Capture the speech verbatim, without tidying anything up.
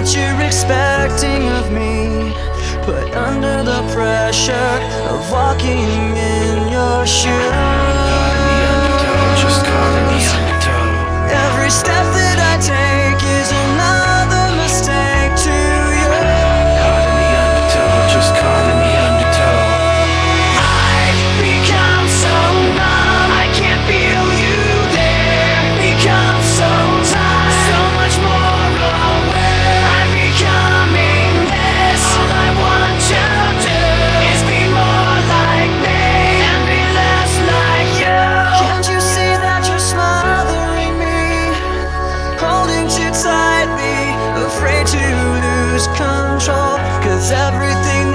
what you're expecting of me, put under the pressure of walking in your shoes. Just caught in the undertow. Every step that I take is another mistake to you. Caught in the undertow, just caught in the undertow. I've become so numb, I can't feel you there. Become so tired, so much more aware. I'm becoming this. All I want to do is be more like me and be less like you. Can't you see that you're smothering me, holding too tightly, afraid to lose control? 'Cause everything